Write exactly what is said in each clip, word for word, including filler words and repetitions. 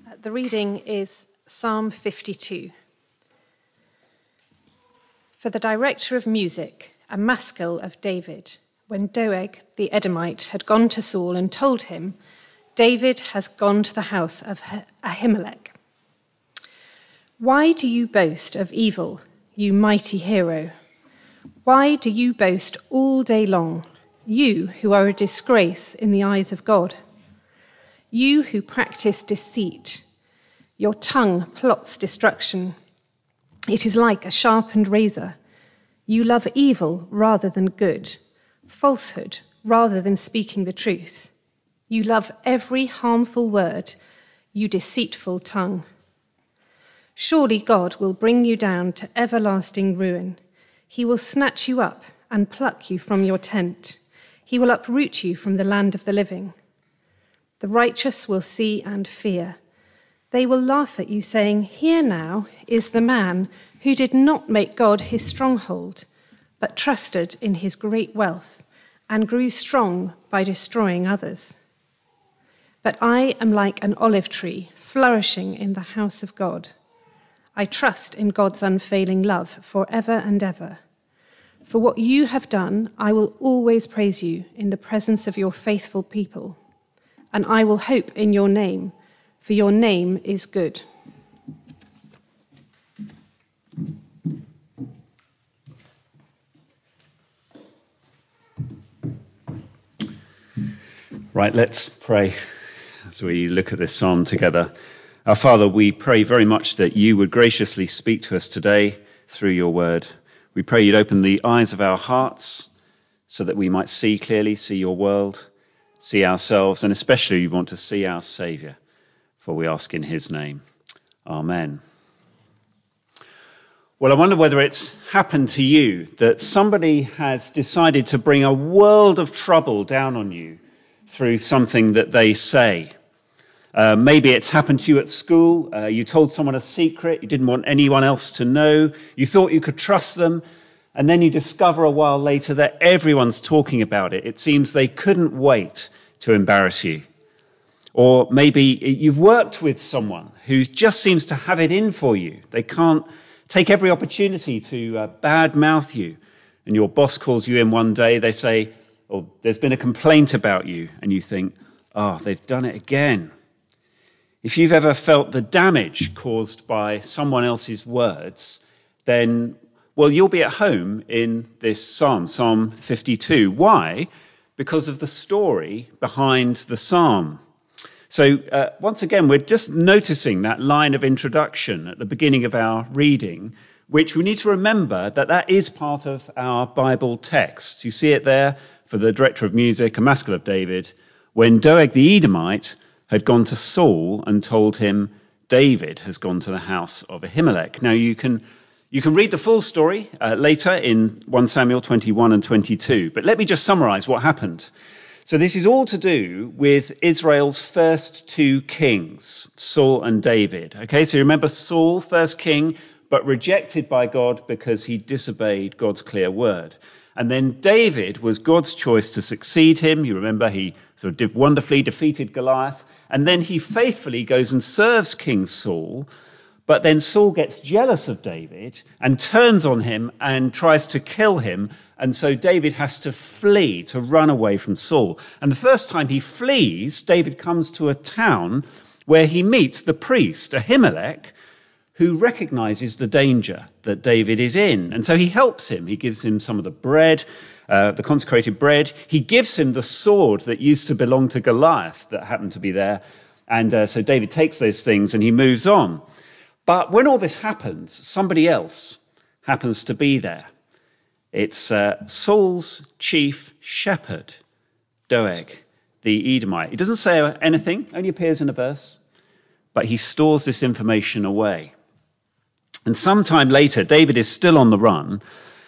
The reading is Psalm fifty-two. For the director of music, a maskil of David, when Doeg the Edomite had gone to Saul and told him, David has gone to the house of Ahimelech. Why do you boast of evil, you mighty hero? Why do you boast all day long, you who are a disgrace in the eyes of God? You who practice deceit, your tongue plots destruction. It is like a sharpened razor. You love evil rather than good, falsehood rather than speaking the truth. You love every harmful word, you deceitful tongue. Surely God will bring you down to everlasting ruin. He will snatch you up and pluck you from your tent. He will uproot you from the land of the living. The righteous will see and fear. They will laugh at you, saying, Here now is the man who did not make God his stronghold, but trusted in his great wealth and grew strong by destroying others. But I am like an olive tree flourishing in the house of God. I trust in God's unfailing love forever and ever. For what you have done, I will always praise you in the presence of your faithful people. And I will hope in your name, for your name is good. Right, let's pray as we look at this psalm together. Our Father, we pray very much that you would graciously speak to us today through your word. We pray you'd open the eyes of our hearts so that we might see clearly, see your world, see ourselves, and especially we want to see our Saviour, for we ask in his name. Amen. Well, I wonder whether it's happened to you that somebody has decided to bring a world of trouble down on you through something that they say. Uh, maybe it's happened to you at school. Uh, you told someone a secret. You didn't want anyone else to know. You thought you could trust them. And then you discover a while later that everyone's talking about it. It seems they couldn't wait to embarrass you. Or maybe you've worked with someone who just seems to have it in for you. They can't take every opportunity to uh, badmouth you. And your boss calls you in one day. They say, oh, there's been a complaint about you. And you think, oh, they've done it again. If you've ever felt the damage caused by someone else's words, then, well, you'll be at home in this psalm, Psalm fifty-two. Why? Because of the story behind the psalm. So uh, once again, we're just noticing that line of introduction at the beginning of our reading, which we need to remember that that is part of our Bible text. You see it there for the director of music, a maskil of David, when Doeg the Edomite had gone to Saul and told him, David has gone to the house of Ahimelech. Now, you can you can read the full story uh, later in First Samuel twenty-one and twenty-two, but let me just summarize what happened. So this is all to do with Israel's first two kings, Saul and David. Okay, so you remember Saul, first king, but rejected by God because he disobeyed God's clear word. And then David was God's choice to succeed him. You remember he sort of did wonderfully, defeated Goliath. And then he faithfully goes and serves King Saul. But then Saul gets jealous of David and turns on him and tries to kill him. And so David has to flee, to run away from Saul. And the first time he flees, David comes to a town where he meets the priest, Ahimelech, who recognizes the danger that David is in. And so he helps him. He gives him some of the bread, uh, the consecrated bread. He gives him the sword that used to belong to Goliath that happened to be there. And uh, so David takes those things and he moves on. But when all this happens, somebody else happens to be there. It's uh, Saul's chief shepherd, Doeg, the Edomite. He doesn't say anything, only appears in a verse, but he stores this information away. And sometime later, David is still on the run,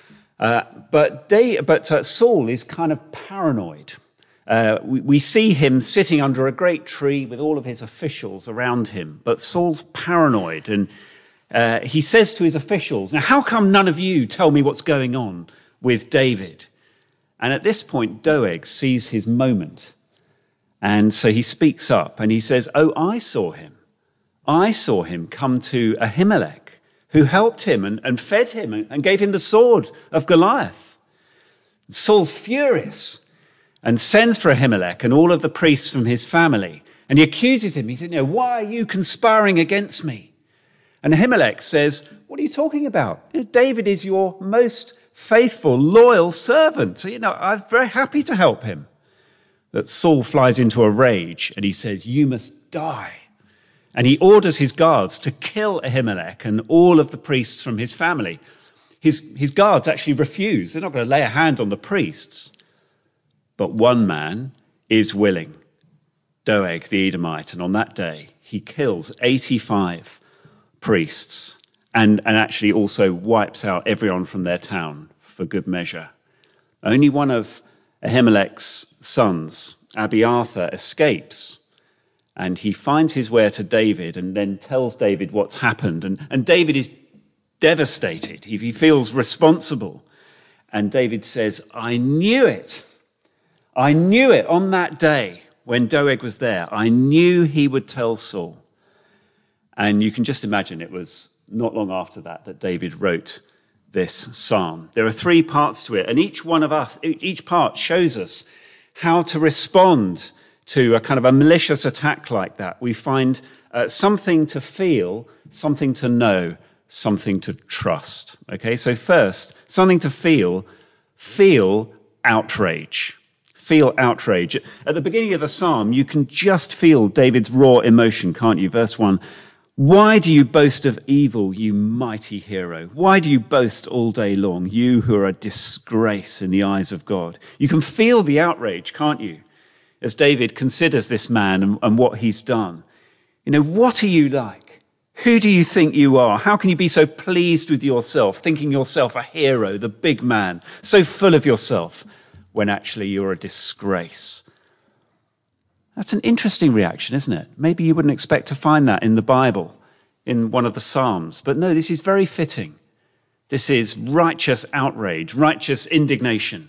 uh, but, da- but uh, Saul is kind of paranoid. Uh, we, we see him sitting under a great tree with all of his officials around him, but Saul's paranoid, and uh, he says to his officials, now, how come none of you tell me what's going on with David? And at this point, Doeg sees his moment, and so he speaks up, and he says, oh, I saw him. I saw him come to Ahimelech, who helped him and, and fed him and, and gave him the sword of Goliath. Saul's furious and sends for Ahimelech and all of the priests from his family. And he accuses him. He said, you know, why are you conspiring against me? And Ahimelech says, what are you talking about? You know, David is your most faithful, loyal servant. So, you know, I'm very happy to help him. But Saul flies into a rage and he says, you must die. And he orders his guards to kill Ahimelech and all of the priests from his family. His, his guards actually refuse. They're not going to lay a hand on the priests. But one man is willing, Doeg the Edomite. And on that day, he kills eighty-five priests and, and actually also wipes out everyone from their town for good measure. Only one of Ahimelech's sons, Abiathar, escapes. And he finds his way to David and then tells David what's happened. And, and David is devastated. He, he feels responsible. And David says, I knew it. I knew it on that day when Doeg was there. I knew he would tell Saul. And you can just imagine it was not long after that that David wrote this psalm. There are three parts to it. And each one of us, each part shows us how to respond to a kind of a malicious attack like that. We find uh, something to feel, something to know, something to trust. Okay, so first, something to feel, feel outrage. Feel outrage. At the beginning of the psalm, you can just feel David's raw emotion, can't you? Verse one, why do you boast of evil, you mighty hero? Why do you boast all day long, you who are a disgrace in the eyes of God? You can feel the outrage, can't you? As David considers this man and, and what he's done. You know, what are you like? Who do you think you are? How can you be so pleased with yourself, thinking yourself a hero, the big man, so full of yourself, when actually you're a disgrace? That's an interesting reaction, isn't it? Maybe you wouldn't expect to find that in the Bible, in one of the Psalms. But no, this is very fitting. This is righteous outrage, righteous indignation.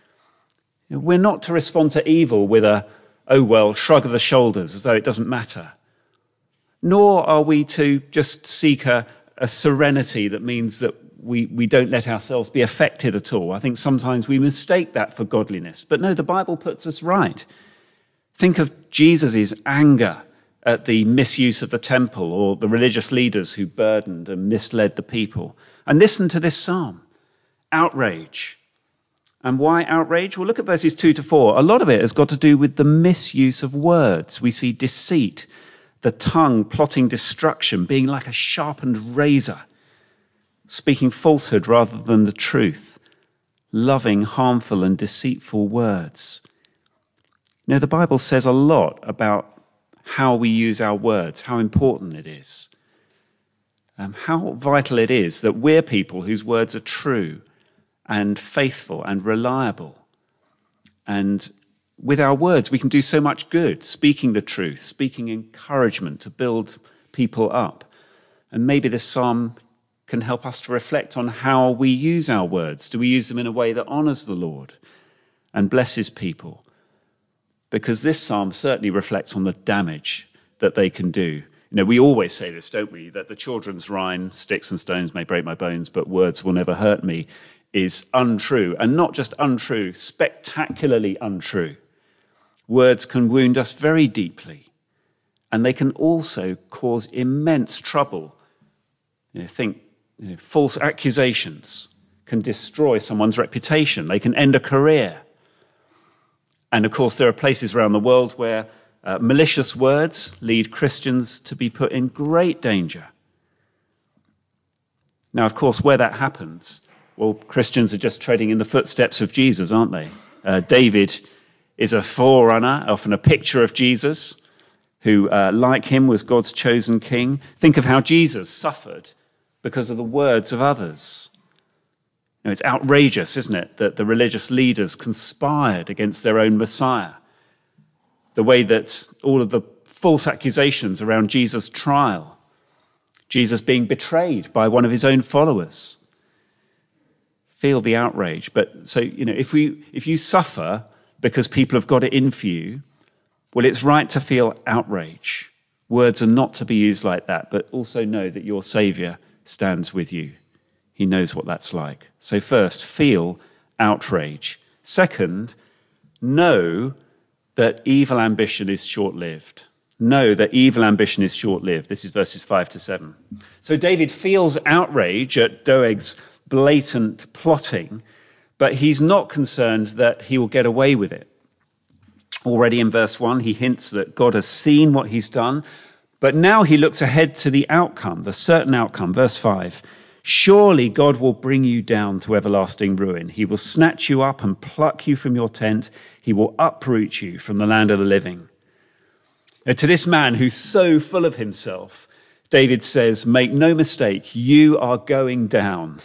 We're not to respond to evil with a, oh, well, shrug of the shoulders as though it doesn't matter. Nor are we to just seek a, a serenity that means that we, we don't let ourselves be affected at all. I think sometimes we mistake that for godliness. But no, the Bible puts us right. Think of Jesus' anger at the misuse of the temple or the religious leaders who burdened and misled the people. And listen to this psalm. Outrage. And why outrage? Well, look at verses two to four. A lot of it has got to do with the misuse of words. We see deceit, the tongue plotting destruction, being like a sharpened razor, speaking falsehood rather than the truth, loving harmful and deceitful words. You know, the Bible says a lot about how we use our words, how important it is, um, how vital it is that we're people whose words are true and faithful and reliable. And with our words, we can do so much good, speaking the truth, speaking encouragement to build people up. And maybe this psalm can help us to reflect on how we use our words. Do we use them in a way that honors the Lord and blesses people? Because this psalm certainly reflects on the damage that they can do. You know, we always say this, don't we? That the children's rhyme, sticks and stones may break my bones, but words will never hurt me, is untrue. And not just untrue, spectacularly untrue. Words can wound us very deeply. And they can also cause immense trouble. You know, think, you know, false accusations can destroy someone's reputation. They can end a career. And of course, there are places around the world where uh, malicious words lead Christians to be put in great danger. Now, of course, where that happens, well, Christians are just treading in the footsteps of Jesus, aren't they? Uh, David is a forerunner, often a picture of Jesus, who, uh, like him, was God's chosen king. Think of how Jesus suffered because of the words of others. You know, it's outrageous, isn't it, that the religious leaders conspired against their own Messiah. The way that all of the false accusations around Jesus' trial, Jesus being betrayed by one of his own followers. Feel the outrage. But so, you know, if we if you suffer because people have got it in for you, well, it's right to feel outrage. Words are not to be used like that, but also know that your Saviour stands with you. He knows what that's like. So first, feel outrage. Second, know that evil ambition is short-lived. Know that evil ambition is short-lived. This is verses five to seven. So David feels outrage at Doeg's blatant plotting, but he's not concerned that he will get away with it. Already in verse one, he hints that God has seen what he's done, but now he looks ahead to the outcome, the certain outcome. Verse five, surely God will bring you down to everlasting ruin. He will snatch you up and pluck you from your tent. He will uproot you from the land of the living. Now, to this man who's so full of himself, David says, make no mistake, you are going down.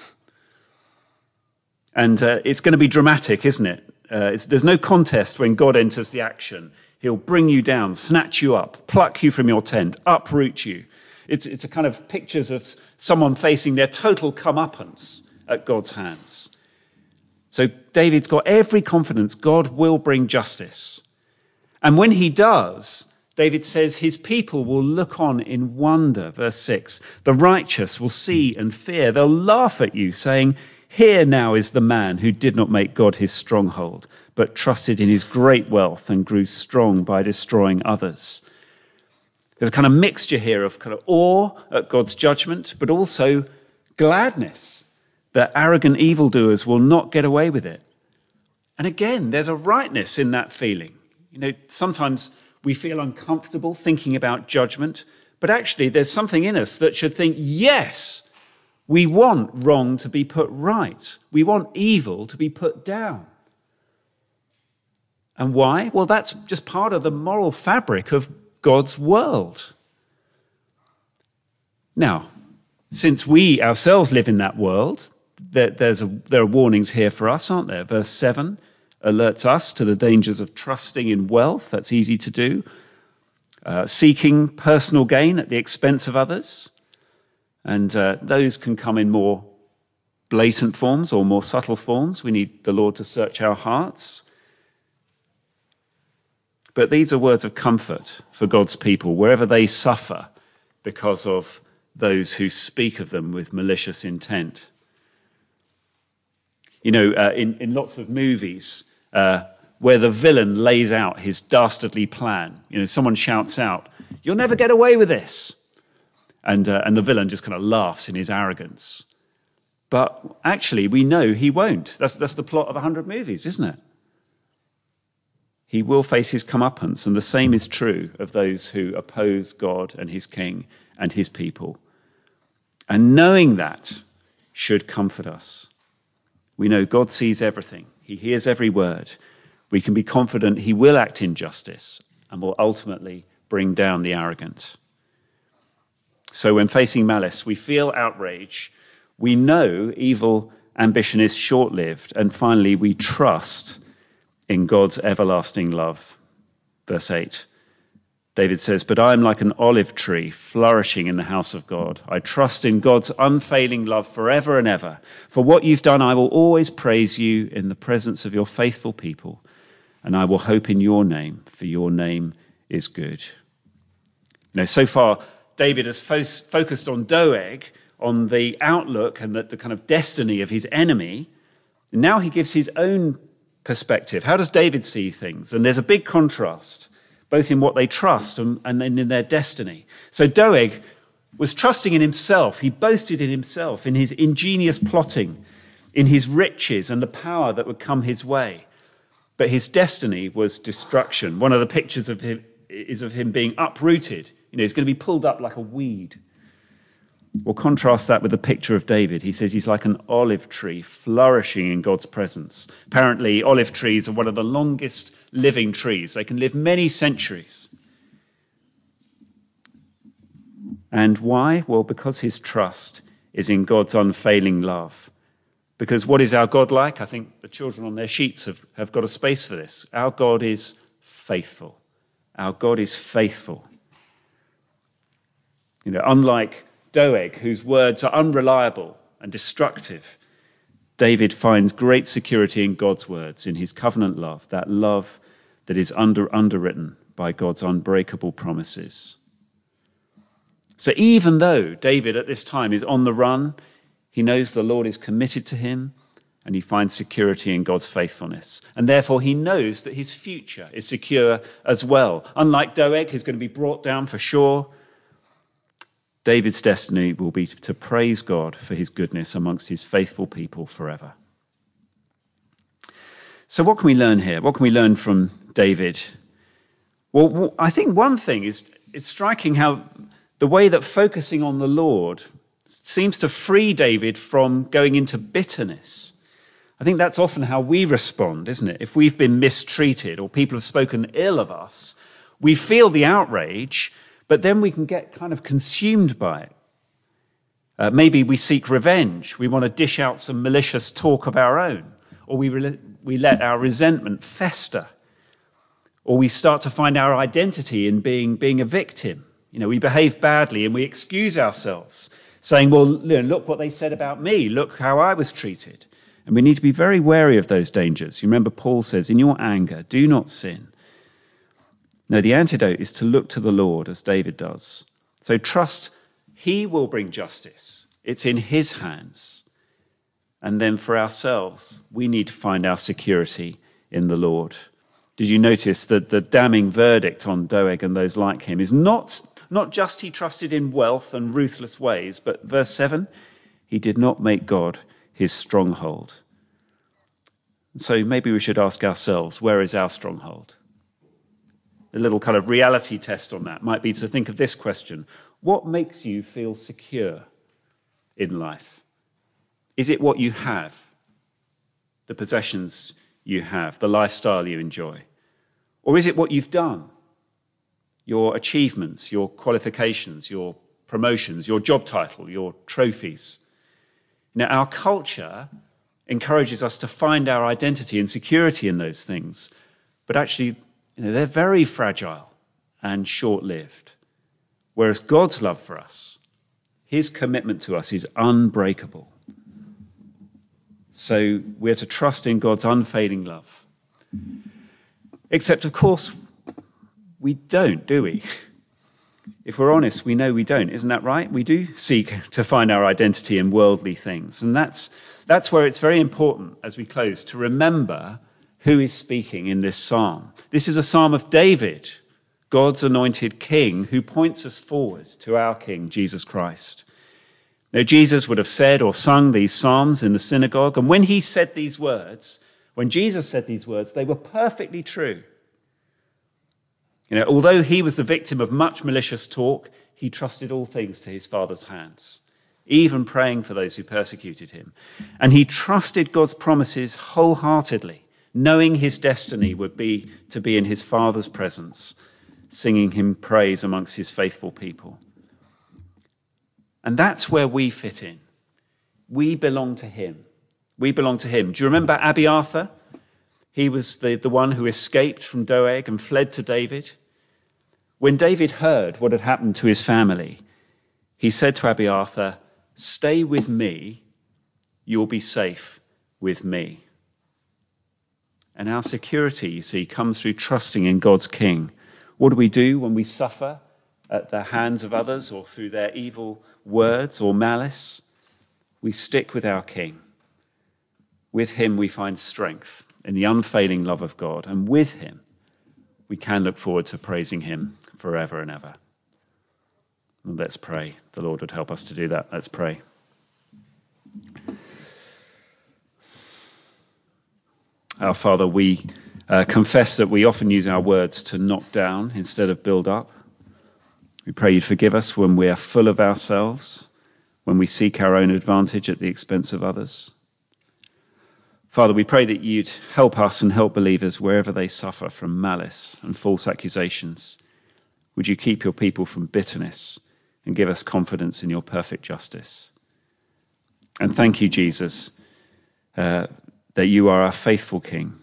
And uh, it's going to be dramatic, isn't it? Uh, it's, there's no contest when God enters the action. He'll bring you down, snatch you up, pluck you from your tent, uproot you. It's, it's a kind of pictures of someone facing their total comeuppance at God's hands. So David's got every confidence God will bring justice. And when he does, David says his people will look on in wonder. Verse six, the righteous will see and fear. They'll laugh at you, saying, here now is the man who did not make God his stronghold, but trusted in his great wealth and grew strong by destroying others. There's a kind of mixture here of kind of awe at God's judgment, but also gladness that arrogant evildoers will not get away with it. And again, there's a rightness in that feeling. You know, sometimes we feel uncomfortable thinking about judgment, but actually there's something in us that should think, yes, we want wrong to be put right. We want evil to be put down. And why? Well, that's just part of the moral fabric of God's world. Now, since we ourselves live in that world, there, there's a, there are warnings here for us, aren't there? Verse seven alerts us to the dangers of trusting in wealth. That's easy to do. Uh, seeking personal gain at the expense of others. And uh, those can come in more blatant forms or more subtle forms. We need the Lord to search our hearts. But these are words of comfort for God's people, wherever they suffer because of those who speak of them with malicious intent. You know, uh, in, in lots of movies, uh, where the villain lays out his dastardly plan, you know, someone shouts out, "You'll never get away with this." And, uh, and the villain just kind of laughs in his arrogance. But actually, we know he won't. That's, that's the plot of a hundred movies, isn't it? He will face his comeuppance, and the same is true of those who oppose God and his king and his people. And knowing that should comfort us. We know God sees everything. He hears every word. We can be confident he will act in justice and will ultimately bring down the arrogant. So when facing malice, we feel outrage. We know evil ambition is short-lived. And finally, we trust in God's everlasting love. Verse eight, David says, "But I am like an olive tree flourishing in the house of God. I trust in God's unfailing love forever and ever. For what you've done, I will always praise you in the presence of your faithful people. And I will hope in your name, for your name is good." Now, so far, David has fo- focused on Doeg, on the outlook and the, the kind of destiny of his enemy. And now he gives his own perspective. How does David see things? And there's a big contrast, both in what they trust and, and then in their destiny. So Doeg was trusting in himself. He boasted in himself, in his ingenious plotting, in his riches and the power that would come his way. But his destiny was destruction. One of the pictures of him is of him being uprooted. You know, he's going to be pulled up like a weed. We'll contrast that with the picture of David. He says he's like an olive tree flourishing in God's presence. Apparently, olive trees are one of the longest living trees. They can live many centuries. And why? Well, because his trust is in God's unfailing love. Because what is our God like? I think the children on their sheets have, have got a space for this. Our God is faithful. Our God is faithful. You know, unlike Doeg, whose words are unreliable and destructive, David finds great security in God's words, in his covenant love, that love that is under, underwritten by God's unbreakable promises. So even though David at this time is on the run, he knows the Lord is committed to him, and he finds security in God's faithfulness. And therefore he knows that his future is secure as well. Unlike Doeg, who's going to be brought down for sure, David's destiny will be to praise God for his goodness amongst his faithful people forever. So what can we learn here? What can we learn from David? Well, I think one thing is it's striking how the way that focusing on the Lord seems to free David from going into bitterness. I think that's often how we respond, isn't it? If we've been mistreated or people have spoken ill of us, we feel the outrage, but then we can get kind of consumed by it. Uh, maybe we seek revenge. We want to dish out some malicious talk of our own, or we, re- we let our resentment fester, or we start to find our identity in being, being a victim. You know, we behave badly and we excuse ourselves, saying, well, look what they said about me. Look how I was treated. And we need to be very wary of those dangers. You remember Paul says, in your anger, do not sin. No, the antidote is to look to the Lord as David does. So trust he will bring justice. It's in his hands. And then for ourselves, we need to find our security in the Lord. Did you notice that the damning verdict on Doeg and those like him is not, not just he trusted in wealth and ruthless ways, but verse seven, he did not make God his stronghold. So maybe we should ask ourselves, where is our stronghold? A little kind of reality test on that might be to think of this question. What makes you feel secure in life? Is it what you have? The possessions you have, the lifestyle you enjoy? Or is it what you've done? Your achievements, your qualifications, your promotions, your job title, your trophies? Now, our culture encourages us to find our identity and security in those things, but actually, you know, they're very fragile and short-lived. Whereas God's love for us, his commitment to us is unbreakable. So we're to trust in God's unfailing love. Except, of course, we don't, do we? If we're honest, we know we don't. Isn't that right? We do seek to find our identity in worldly things. And that's, that's where it's very important, as we close, to remember who is speaking in this psalm. This is a psalm of David, God's anointed king, who points us forward to our King, Jesus Christ. Now, Jesus would have said or sung these psalms in the synagogue, and when he said these words, when Jesus said these words, they were perfectly true. You know, although he was the victim of much malicious talk, he trusted all things to his Father's hands, even praying for those who persecuted him. And he trusted God's promises wholeheartedly, knowing his destiny would be to be in his Father's presence, singing him praise amongst his faithful people. And that's where we fit in. We belong to him. We belong to him. Do you remember Abiathar? He was the, the one who escaped from Doeg and fled to David. When David heard what had happened to his family, he said to Abiathar, "Stay with me, you'll be safe with me." And our security, you see, comes through trusting in God's King. What do we do when we suffer at the hands of others or through their evil words or malice? We stick with our King. With him we find strength in the unfailing love of God, and with him we can look forward to praising him forever and ever. And let's pray. The Lord would help us to do that. Let's pray. Our Father, we uh, confess that we often use our words to knock down instead of build up. We pray you'd forgive us when we are full of ourselves, when we seek our own advantage at the expense of others. Father, we pray that you'd help us and help believers wherever they suffer from malice and false accusations. Would you keep your people from bitterness and give us confidence in your perfect justice? And thank you, Jesus, uh, that you are our faithful King.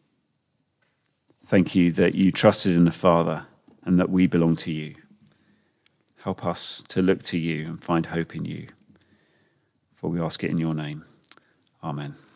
Thank you that you trusted in the Father and that we belong to you. Help us to look to you and find hope in you. For we ask it in your name. Amen.